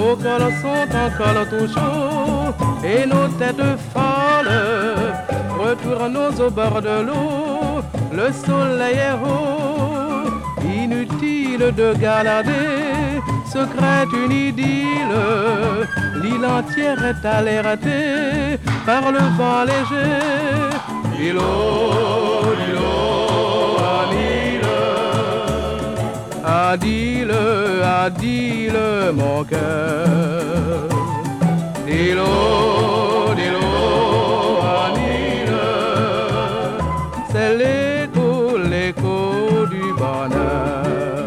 nos cœurs sont encore tout chauds et nos têtes folles. Retournons au bord de l'eau, le soleil est haut. Inutile de galader, secrète une idylle. L'île entière est alertée par le vent léger. Îlot, îlot, Adile, Adile, mon cœur. Îlot, îlot, Adile, c'est l'écho, l'écho du bonheur.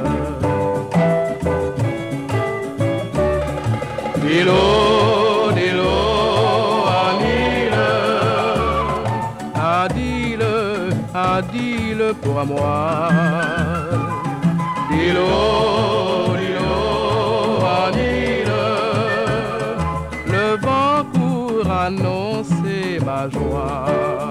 Îlot, îlot, Adile, Adile pour moi. Dilo, dilo, Adile, le vent pour annoncer ma joie.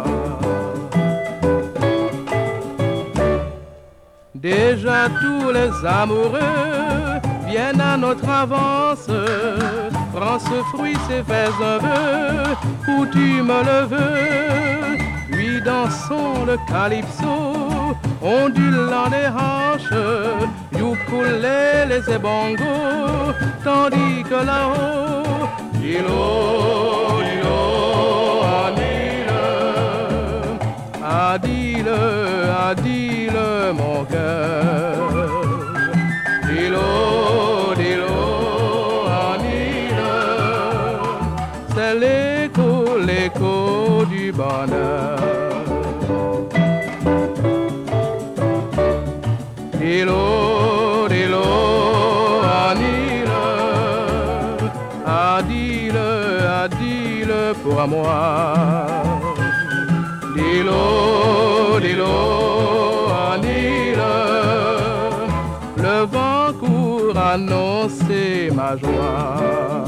Déjà tous les amoureux viennent à notre avance. Prends ce fruit, c'est fais un vœu, où tu me le veux. Puis dansons le calypso, ondulant les hanches, ukulélé les ebongos, tandis que là-haut, dilo, dilo, Adile, Adile, mon cœur. Dilo, dilo, Adile, c'est l'écho, l'écho du bonheur. Dilo, dilo, Adile, Adile pour moi. Dilo, dilo, Adile, le vent court annoncer ma joie.